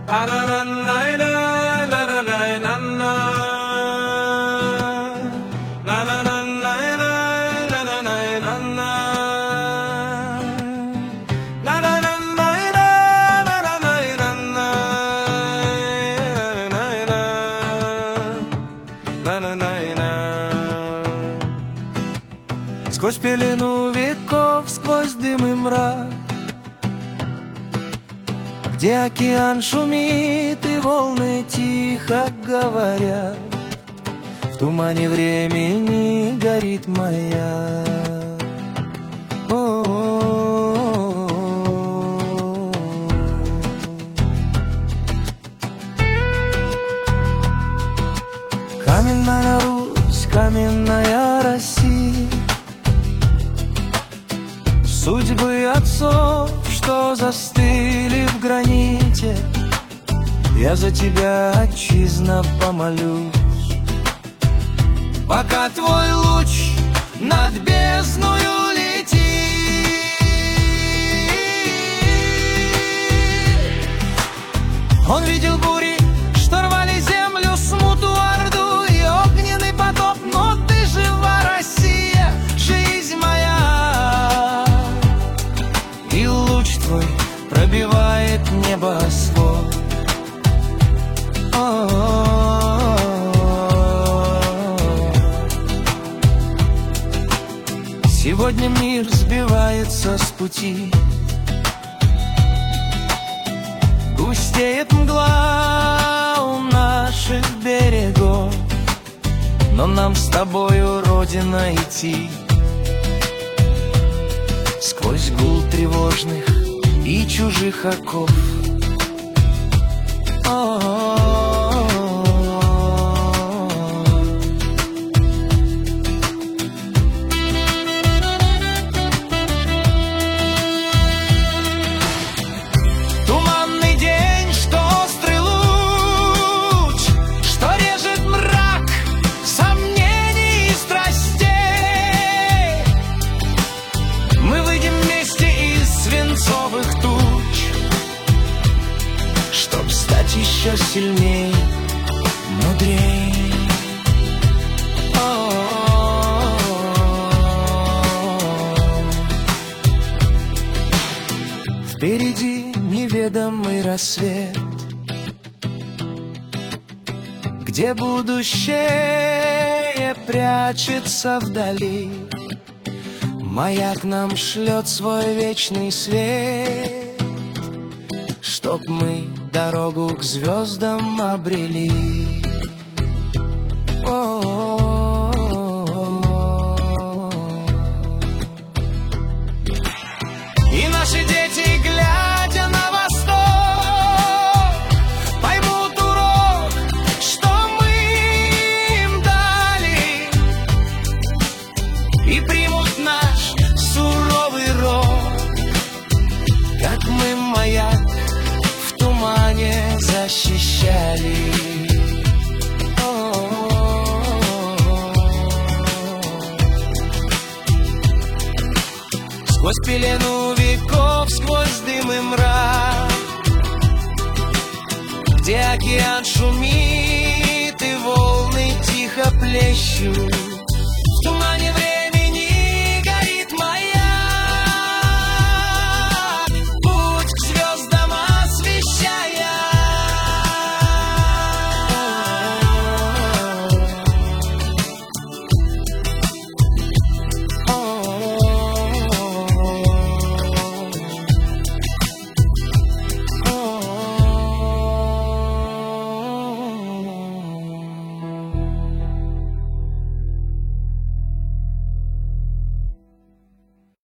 Сквозь пелену веков, сквозь дым и мрак, где океан шумит и волны тихо говорят, в тумане времени горит моя. Каменная Русь, каменная Россия, судьбы отцов, что застыли в граните, я за тебя, отчизна, помолюсь. Пока твой луч над бездною летит, он видел бури, что рвали землю, смуту, орду и огненный потоп. Но ты жива, Россия, жизнь моя, и луч твой пробивает небосвод. Сегодня мир сбивается с пути, густеет мгла у наших берегов, но нам с тобою, Родина, идти сквозь гул тревожных и чужих оков. Туманный день, что острый луч, что режет мрак сомнений и страстей. Мы выйдем вместе из свинцовых туч, чтоб стать еще сильней, мудрей. Впереди неведомый рассвет, где будущее прячется вдали. Маяк нам шлет свой вечный свет, чтоб мы дорогу к звездам обрели. И наши дети, глядя на восток, поймут урок, что мы им дали, и примут наш суровый рок, как мы маяк в тумане защищали. Сквозь пелену веков, сквозь дым и мрак, где океан шумит и волны тихо плещут, в тумане времени